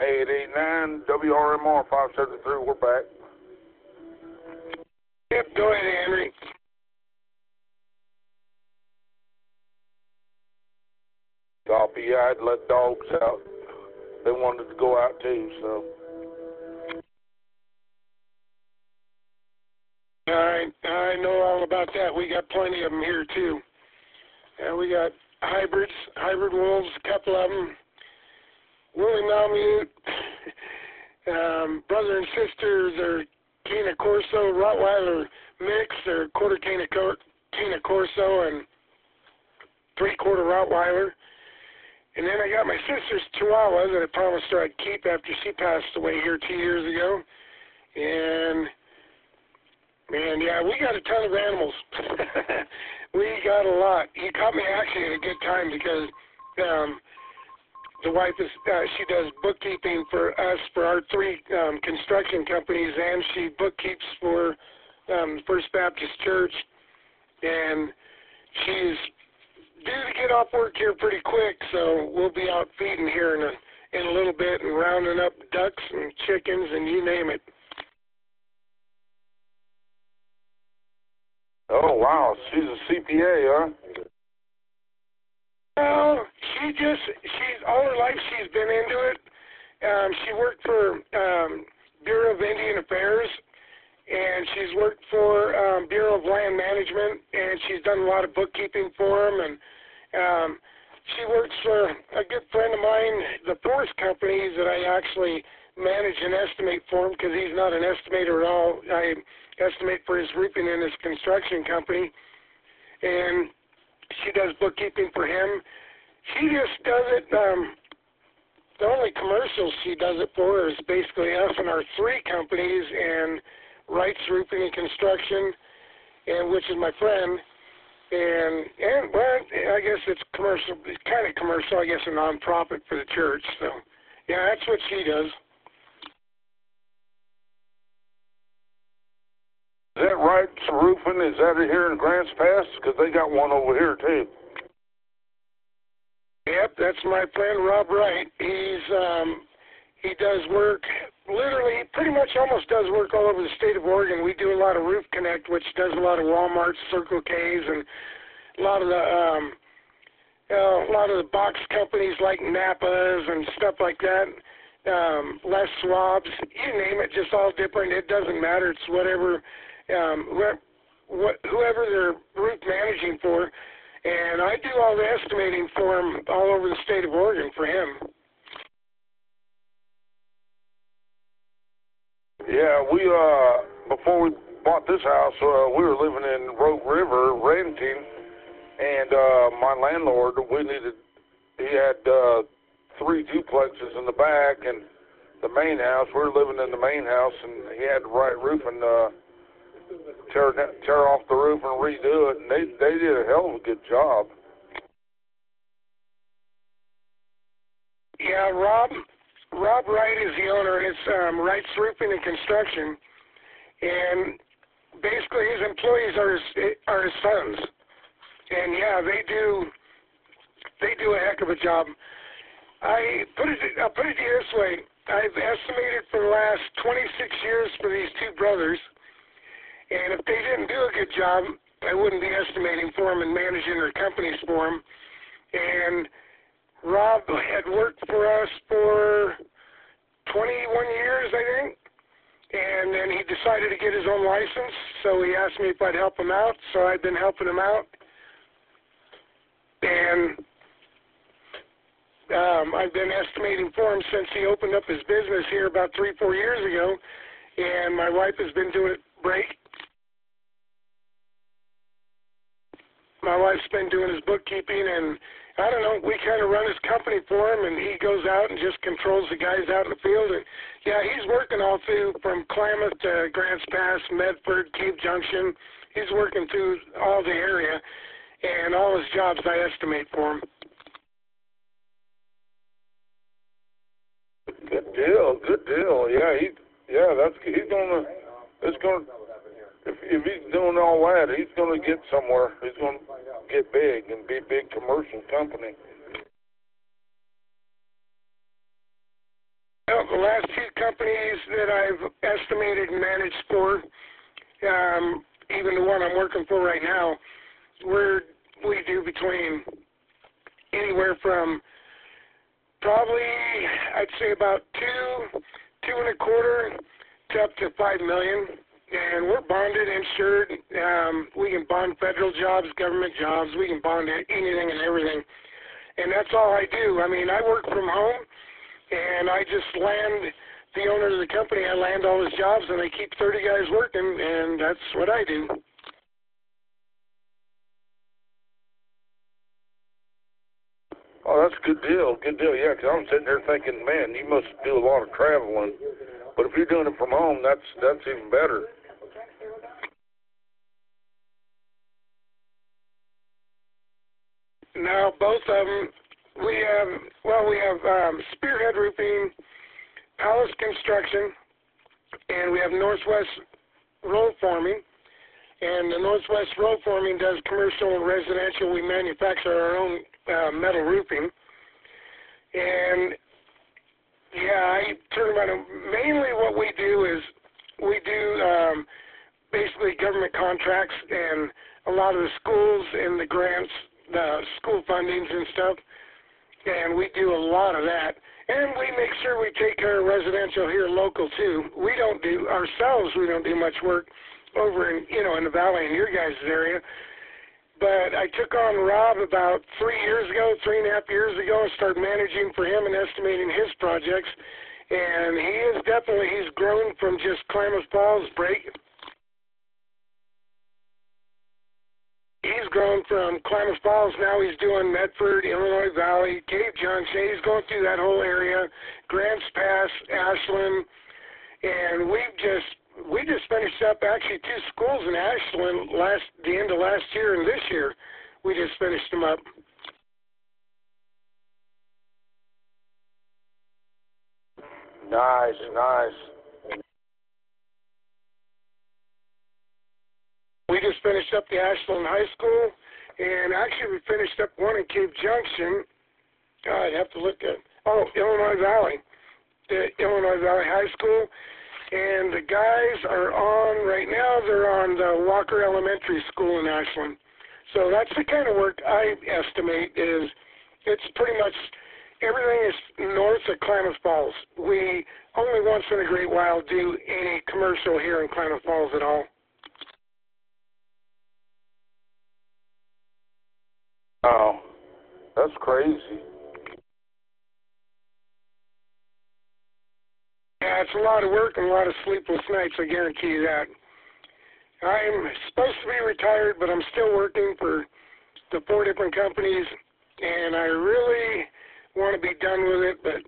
889 WRMR 573. We're back. Yep, go ahead, Henry. Copy. Yeah, I'd let dogs out. They wanted to go out too, so. I know all about that. We got plenty of them here too. We got hybrids, hybrid wolves, a couple of them. Woolly Malamute, brother and sister, they're Cane Corso, Rottweiler mix, they're quarter Cane Corso and three-quarter Rottweiler. And then I got my sister's Chihuahua that I promised her I'd keep after she passed away here 2 years ago. And, man, yeah, we got a ton of animals. We got a lot. He caught me actually at a good time because the wife she does bookkeeping for us for our three construction companies, and she bookkeeps for First Baptist Church. And she's due to get off work here pretty quick, so we'll be out feeding here in a little bit and rounding up ducks and chickens and you name it. Oh, wow. She's a CPA, huh? Well, she's all her life she's been into it. She worked for Bureau of Indian Affairs, and she's worked for Bureau of Land Management, and she's done a lot of bookkeeping for them. And she works for a good friend of mine, the forest companies that I actually manage and estimate for him because he's not an estimator at all. I estimate for his roofing and his construction company, and she does bookkeeping for him. She just does it. The only commercials she does it for is basically us and our three companies, and Wright's Roofing and Construction, and which is my friend. And well, I guess it's commercial. It's kind of commercial. I guess a nonprofit for the church. So yeah, that's what she does. Is that Wright's Roofing? Is that here in Grants Pass? Because they got one over here too. Yep, that's my friend Rob Wright. He does work, literally, pretty much almost does work all over the state of Oregon. We do a lot of Roof Connect, which does a lot of Walmarts, Circle K's, and a lot of the box companies like Napa's and stuff like that. Les Schwab's, you name it, just all different. It doesn't matter. It's whatever, whoever they're roof managing for. And I do all the estimating for him all over the state of Oregon for him. Yeah, we before we bought this house, we were living in Rogue River renting, and my landlord, he had 3 duplexes in the back and the main house. We were living in the main house, and he had the right roof and tear off the roof and redo it, and they did a hell of a good job. Yeah, Rob Wright is the owner, and it's Wright's Roofing and Construction, and basically his employees are his sons, and yeah, they do a heck of a job. I'll put it to you this way: I've estimated for the last 26 years for these 2 brothers. And if they didn't do a good job, I wouldn't be estimating for them and managing their companies for them. And Rob had worked for us for 21 years, I think. And then he decided to get his own license, so he asked me if I'd help him out. So I've been helping him out. And I've been estimating for him since he opened up his business here about 3-4 years ago. And my wife has been doing it break. My wife's been doing his bookkeeping, and I don't know, we kind of run his company for him, and he goes out and just controls the guys out in the field. And yeah, he's working all through from Klamath to Grants Pass, Medford, Cave Junction. He's working through all the area, and all his jobs I estimate for him. Good deal. Yeah, if he's doing all that, he's going to get somewhere. He's going to get big and be a big commercial company. Well, last two companies that I've estimated and managed for, even the one I'm working for right now, we do between anywhere from probably, I'd say about two and a quarter to up to $5 million. And we're bonded, insured. We can bond federal jobs, government jobs. We can bond anything and everything. And that's all I do. I mean, I work from home, and I just land the owner of the company. I land all his jobs, and I keep 30 guys working, and that's what I do. Oh, that's a good deal. Good deal, yeah, because I'm sitting there thinking, man, you must do a lot of traveling. But if you're doing it from home, that's even better. Now, both of them, we have Spearhead Roofing, Palace Construction, and we have Northwest Road Forming. And the Northwest Road Forming does commercial and residential. We manufacture our own metal roofing. And, yeah, I turn about it. Mainly what we do is we do basically government contracts and a lot of the schools and the grants, the school fundings and stuff, and we do a lot of that. And we make sure we take care of residential here local too. We don't do much work over in in the valley in your guys' area. But I took on Rob about 3.5 years ago, and started managing for him and estimating his projects. And he's grown from just Klamath Falls He's grown from Klamath Falls, now he's doing Medford, Illinois Valley, Cave Junction. He's going through that whole area, Grants Pass, Ashland, and we just finished up actually 2 schools in Ashland the end of last year and this year. We just finished them up. Nice, nice. We just finished up the Ashland High School, and actually we finished up one in Cave Junction. I'd have to look at, Illinois Valley, the Illinois Valley High School. And the guys are on, right now, they're on the Walker Elementary School in Ashland. So that's the kind of work I estimate it's pretty much, everything is north of Klamath Falls. We only once in a great while do any commercial here in Klamath Falls at all. Oh, that's crazy. Yeah, it's a lot of work and a lot of sleepless nights, I guarantee you that. I'm supposed to be retired, but I'm still working for the 4 different companies, and I really want to be done with it, but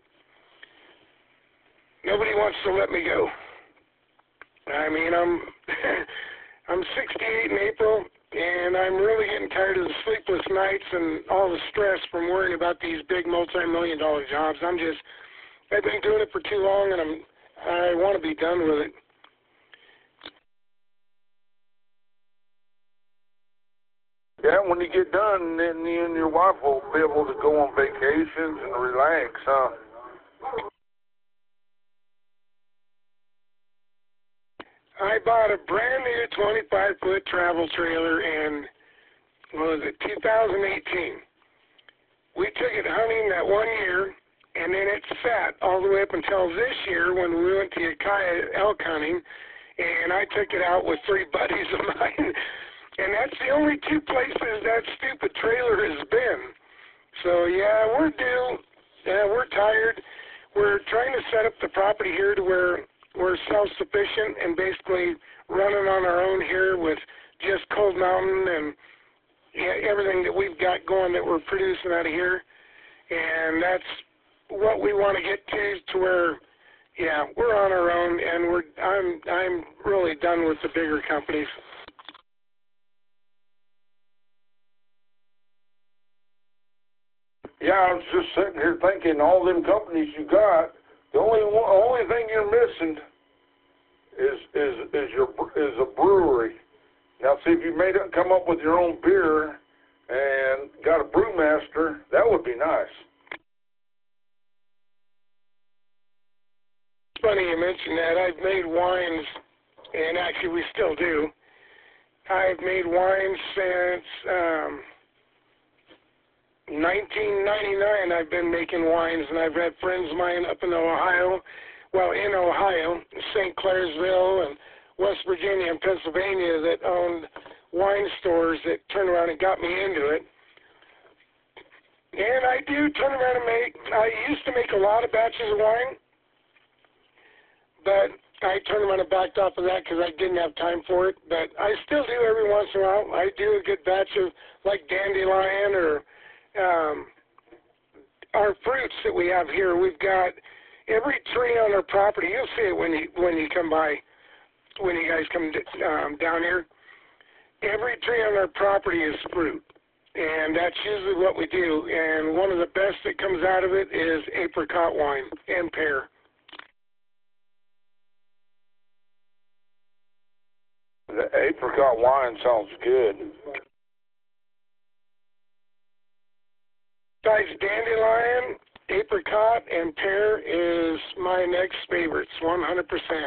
nobody wants to let me go. I mean, I'm 68 in April, and I'm really getting tired of the sleepless nights and all the stress from worrying about these big multi-million-dollar jobs. I've been doing it for too long, and I want to be done with it. Yeah, when you get done, then you and your wife will be able to go on vacations and relax, huh? I bought a brand new 25-foot travel trailer in, 2018. We took it hunting that one year, and then it sat all the way up until this year when we went to Ukiah elk hunting, and I took it out with 3 buddies of mine. And that's the only 2 places that stupid trailer has been. So, yeah, we're due. Yeah, we're tired. We're trying to set up the property here to where we're self-sufficient and basically running on our own here with just Cold Mountain and everything that we've got going that we're producing out of here. And that's what we want to get to where, yeah, we're on our own, and I'm really done with the bigger companies. Yeah, I was just sitting here thinking, all them companies you got, the only thing you're missing is a brewery. Now, see, if you come up with your own beer and got a brewmaster, that would be nice. funny you mentioned that. I've made wines, and actually we still do. I've made wines since 1999. I've been making wines, and I've had friends of mine up in Ohio, St. Clairsville, and West Virginia and Pennsylvania that owned wine stores that turned around and got me into it. And I do turn around and I used to make a lot of batches of wine, but I turned around and backed off of that because I didn't have time for it. But I still do every once in a while. I do a good batch of like dandelion or our fruits that we have here. We've got every tree on our property. You'll see it when you come by, when you guys come down here. Every tree on our property is fruit. And that's usually what we do. And one of the best that comes out of it is apricot wine and pear. The apricot wine sounds good. Besides dandelion, apricot, and pear is my next favorites, 100%.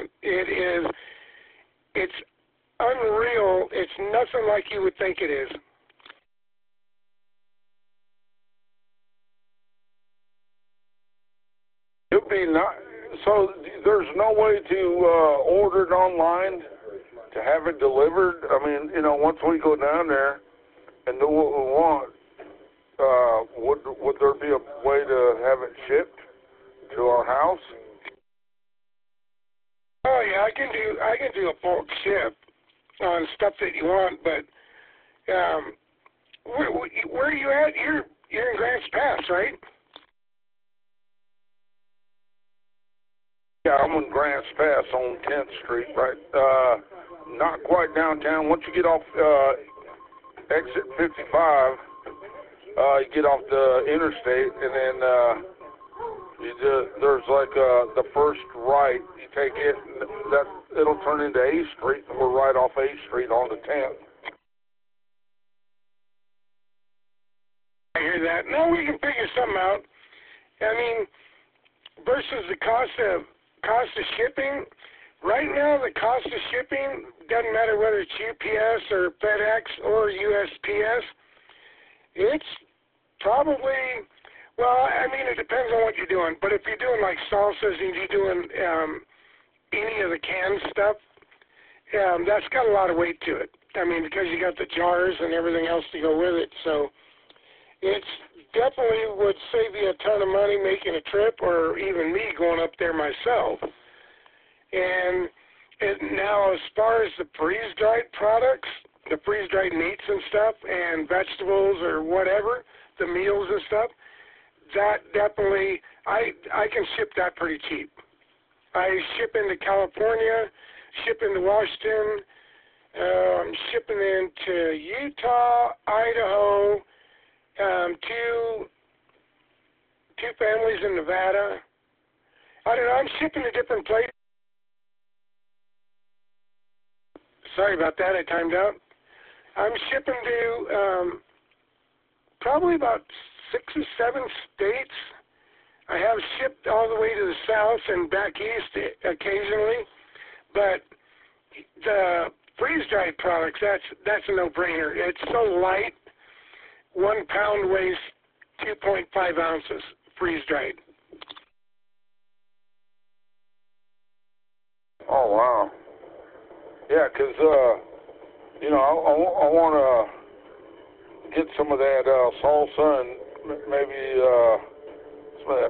It's unreal. It's nothing like you would think it is. It'd be not, so there's no way to order it online to have it delivered? I mean, you know, once we go down there and do what we want, would there be a way to have it shipped to our house? Oh yeah, I can do a bulk ship on stuff that you want, but where are you at? You're in Grants Pass, right? Yeah, I'm on Grants Pass on 10th Street, right? Not quite downtown. Once you get off exit 55, you get off the interstate, and then there's like the first right. You take it, and it'll turn into A Street, and we're right off A Street on the 10th. I hear that. No, we can figure something out. I mean, versus the cost of shipping. Right now, the cost of shipping doesn't matter whether it's UPS or FedEx or USPS. It's probably, well, I mean, it depends on what you're doing. But if you're doing like salsas and you're doing any of the canned stuff, that's got a lot of weight to it. I mean, because you got the jars and everything else to go with it. So it's definitely would save you a ton of money making a trip, or even me going up there myself. And now, as far as the freeze-dried products, the freeze-dried meats and stuff, and vegetables or whatever, the meals and stuff, that definitely, I can ship that pretty cheap. I ship into California, ship into Washington, I'm shipping into Utah, Idaho, two families in Nevada. I don't know, I'm shipping to different places. Sorry about that, I timed out. I'm shipping to probably about 6 or 7 states. I have shipped all the way to the south and back east occasionally, but the freeze-dried products, that's a no-brainer. It's so light. 1 pound weighs 2.5 ounces freeze-dried. Oh, wow. Yeah, 'cause you know, I want to get some of that salsa and maybe some of that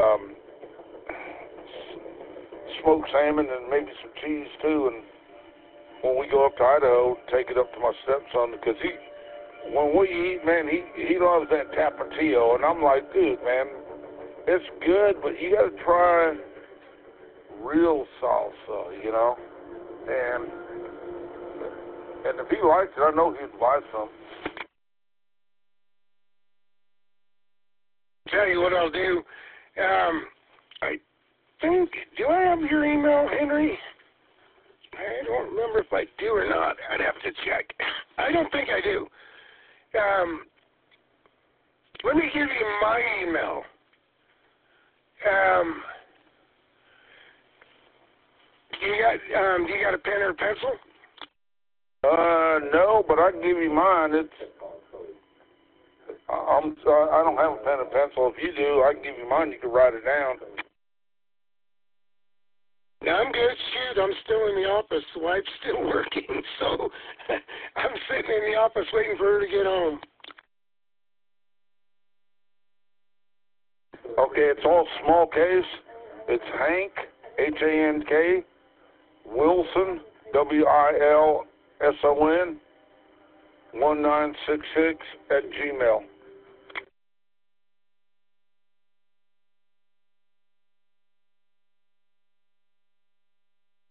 smoked salmon and maybe some cheese too. And when we go up to Idaho, take it up to my stepson, because when we eat, man, he loves that tapatio, and I'm like, dude, man, it's good, but you got to try real salsa, you know. And if he likes it, I know he'd buy some. Tell you what I'll do. I think, do I have your email, Henry? I don't remember if I do or not. I'd have to check. I don't think I do. Let me give you my email. Do you got a pen or a pencil? No, but I can give you mine. I don't have a pen and pencil. If you do, I can give you mine. You can write it down. No, I'm good. Shoot, I'm still in the office. The wife's still working, so I'm sitting in the office waiting for her to get home. Okay, it's all small case. It's Hank, Hank, Wilson, Wilson, 1966 @gmail.com.